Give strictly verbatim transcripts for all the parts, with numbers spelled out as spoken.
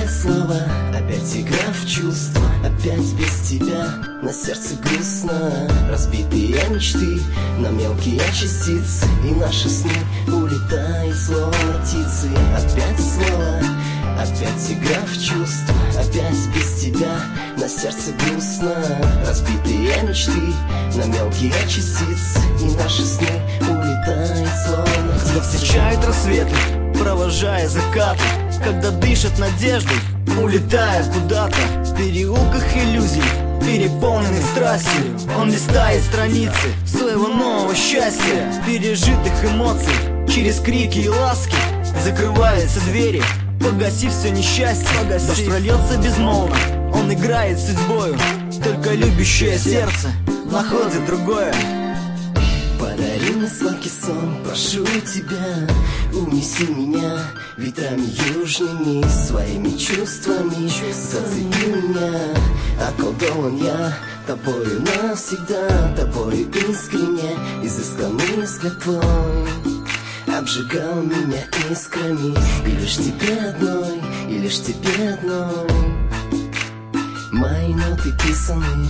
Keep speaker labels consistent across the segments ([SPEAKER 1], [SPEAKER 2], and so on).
[SPEAKER 1] Опять слова, опять игра в чувства, опять без тебя на сердце грустно. Разбитые мечты на мелкие частицы, и наши сны улетают словно птицы. Опять слова, опять игра в чувства, опять без тебя на сердце грустно. Разбитые мечты на мелкие частицы, и наши сны улетают словно птицы.
[SPEAKER 2] Когда встречают рассветы, провожая закаты, когда дышат надеждой, улетая куда-то в переулках иллюзий, переполненных страстью, он листает страницы своего нового счастья, пережитых эмоций. Через крики и ласки закрываются двери, погасив все несчастье. Дождь прольется безмолвно, он играет с судьбою, только любящее сердце находит другое.
[SPEAKER 1] Подари мне сладкий сон, прошу тебя, унеси меня ветрами южными, своими чувствами зацепи меня. Околдован я тобою навсегда, тобою искренне, изысканный взгляд твой обжигал меня искрами. И лишь тебе одной, и лишь тебе одной мои ноты писаны.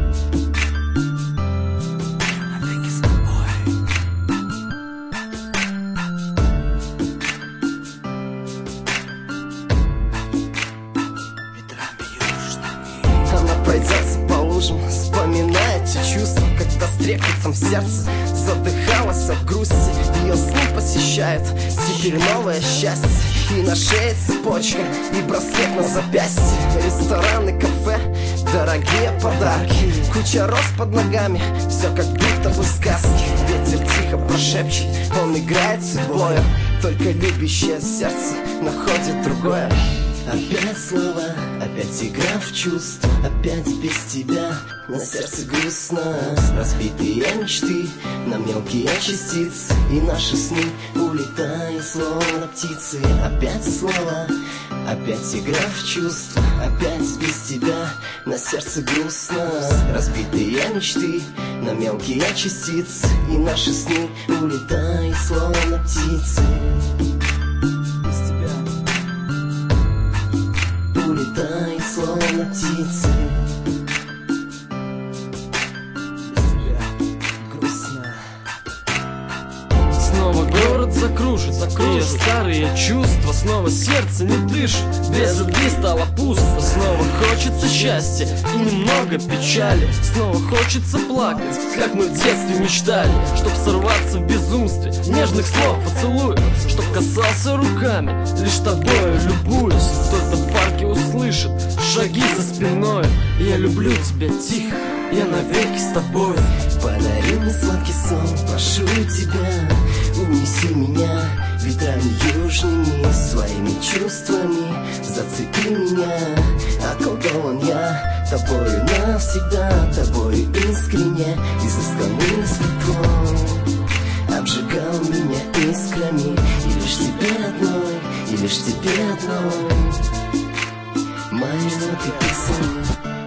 [SPEAKER 1] Пройдется по лужам, вспоминая те чувства, когда с трепетом в сердце задыхалась от грусти. Ее сны посещают теперь новое счастье, и на шее цепочка, и браслет на запястье. Рестораны, кафе, дорогие подарки, куча роз под ногами, все как будто бы в сказке. Ветер тихо прошепчет, он играет судьбою, только любящее сердце находит другое. Опять слова, опять игра в чувства, опять без тебя на сердце грустно. Разбитые мечты на мелкие частицы, и наши сны улетают словно птицы. Опять слова, опять игра в чувства, опять без тебя на сердце грустно. Разбитые мечты на мелкие частицы, и наши сны улетают словно птицы. Улетай, словно птицы. Без тебя грустно.
[SPEAKER 3] Снова город закружит, закружит старые чувства, снова сердце не дышит, без любви стало пусто. Снова хочется счастья и немного печали, снова хочется плакать, как мы в детстве мечтали. Чтоб сорваться в безумстве нежных слов поцелуев, чтоб касался руками, лишь тобою любуюсь. Кто-то в парке услышит шаги за спиной. Я люблю тебя тихо, я навеки с тобой.
[SPEAKER 1] Подари мне сладкий сон, прошу тебя, унеси меня ветрами южными, своими чувствами зацепи меня. Околдован я тобою навсегда, тобою искренне, изысканный взгляд твой обжигал меня искрами. И лишь тебе одной, и лишь тебе одной мои ноты писаны.